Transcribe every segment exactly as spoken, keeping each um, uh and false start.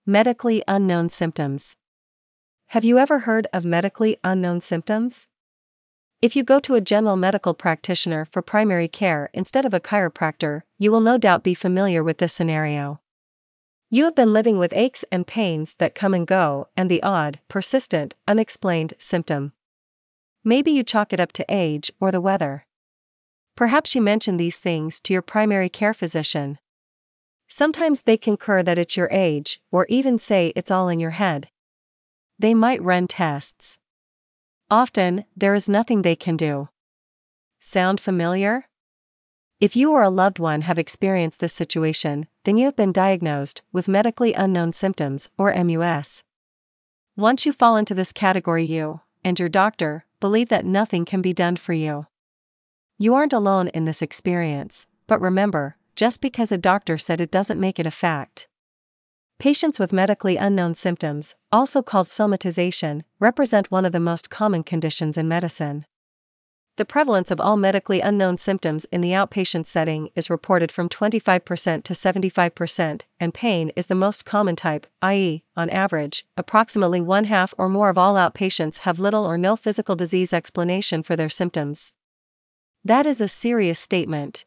Medically unknown symptoms. Have you ever heard of medically unknown symptoms? If you go to a general medical practitioner for primary care instead of a chiropractor, you will no doubt be familiar with this scenario. You have been living with aches and pains that come and go and the odd, persistent, unexplained symptom. Maybe you chalk it up to age or the weather. Perhaps you mention these things to your primary care physician. Sometimes they concur that it's your age, or even say it's all in your head. They might run tests. Often, there is nothing they can do. Sound familiar? If you or a loved one have experienced this situation, then you have been diagnosed with medically unknown symptoms, or M U S. Once you fall into this category, you and your doctor believe that nothing can be done for you. You aren't alone in this experience, but remember, just because a doctor said it doesn't make it a fact. Patients with medically unknown symptoms, also called somatization, represent one of the most common conditions in medicine. The prevalence of all medically unknown symptoms in the outpatient setting is reported from twenty-five percent to seventy-five percent, and pain is the most common type, that is, on average, approximately one half or more of all outpatients have little or no physical disease explanation for their symptoms. That is a serious statement.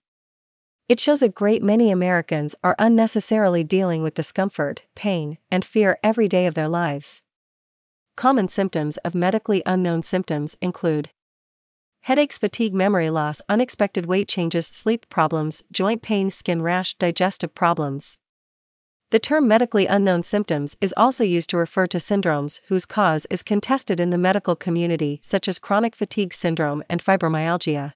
It shows a great many Americans are unnecessarily dealing with discomfort, pain, and fear every day of their lives. Common symptoms of medically unknown symptoms include headaches, fatigue, memory loss, unexpected weight changes, sleep problems, joint pain, skin rash, digestive problems. The term medically unknown symptoms is also used to refer to syndromes whose cause is contested in the medical community, such as chronic fatigue syndrome and fibromyalgia.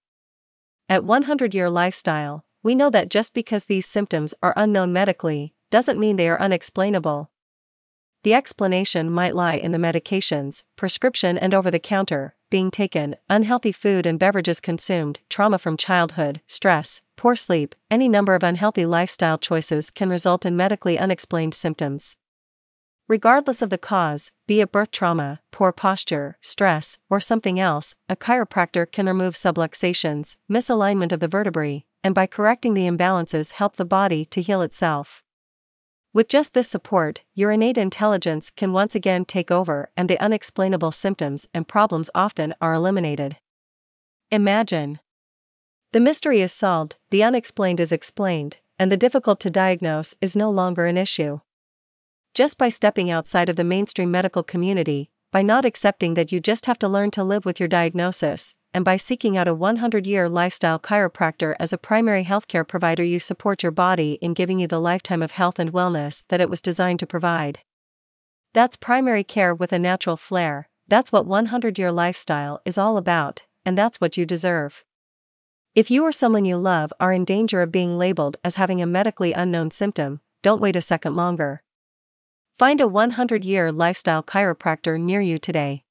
At one hundred year Lifestyle, we know that just because these symptoms are unknown medically, doesn't mean they are unexplainable. The explanation might lie in the medications, prescription and over-the-counter, being taken, unhealthy food and beverages consumed, trauma from childhood, stress, poor sleep. Any number of unhealthy lifestyle choices can result in medically unexplained symptoms. Regardless of the cause, be it birth trauma, poor posture, stress, or something else, a chiropractor can remove subluxations, misalignment of the vertebrae, and by correcting the imbalances help the body to heal itself. With just this support, your innate intelligence can once again take over and the unexplainable symptoms and problems often are eliminated. Imagine. The mystery is solved, the unexplained is explained, and the difficult to diagnose is no longer an issue. Just by stepping outside of the mainstream medical community, by not accepting that you just have to learn to live with your diagnosis, and by seeking out a one hundred year lifestyle chiropractor as a primary healthcare provider, you support your body in giving you the lifetime of health and wellness that it was designed to provide. That's primary care with a natural flair. That's what one hundred year Lifestyle is all about, and that's what you deserve. If you or someone you love are in danger of being labeled as having a medically unknown symptom, don't wait a second longer. Find a one hundred year Lifestyle chiropractor near you today.